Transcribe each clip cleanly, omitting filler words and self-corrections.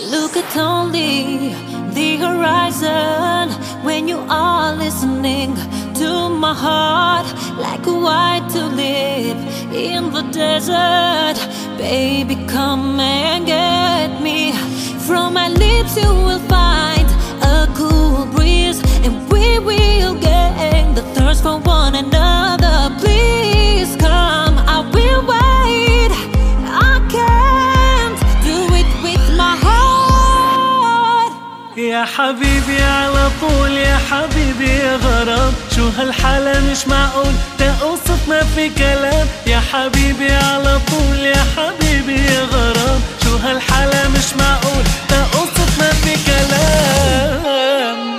Look at only the horizon when you are listening to my heart, like a white tulip in the desert. Baby, come and get me. From my lips you will find a cool breeze, and we will gain the thirst for one another. Please come, I will wait. I can't do it with my heart. يا حبيبي على طول، يا حبيبي يا غرام، شو هالحالة مش معقول تأوصف ما في كلام. يا حبيبي على طول، يا حبيبي يا غرام، شو هالحالة مش معقول تأوصف ما في كلام.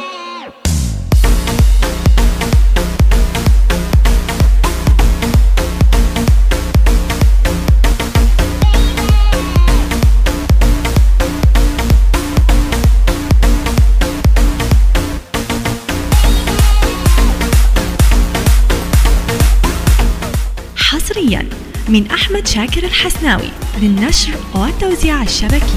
حصرياً من أحمد شاكر الحسناوي للنشر والتوزيع الشبكي.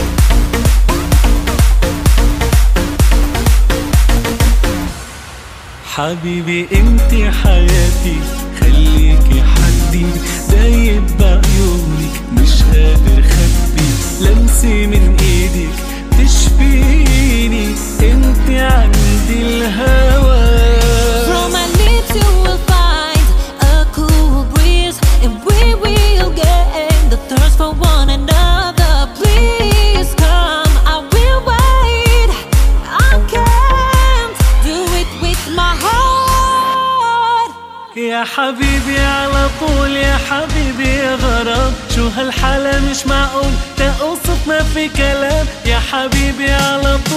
حبيبي انتي حياتي، خليكي حدي، دايب بعيونك مش قادر خبي، لمسي من ايدك تشفيني، انتي عندي الهوى. From my lips you will find a cool breeze, and we will gain the thirst for one another. Please come, I will wait. I can't do it with my heart. يا حبيبي على طول، يا حبيبي يا غرام، شو هالحالة مش معقول تأوصف ما في كلام. يا حبيبي على